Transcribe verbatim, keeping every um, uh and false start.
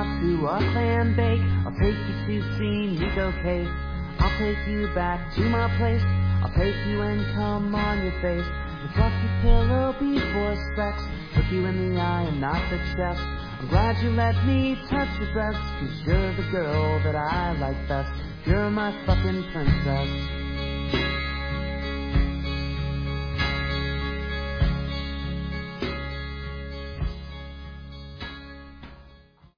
out to a clam bake. I'll take you to see Nico Cave. I'll take you back to my place. I'll take you and come on your face. And fluff your pillow before sex. Look you in the eye and not the chest. I'm glad you let me touch your breast, 'cause you're the girl that I like best. You're my fucking princess.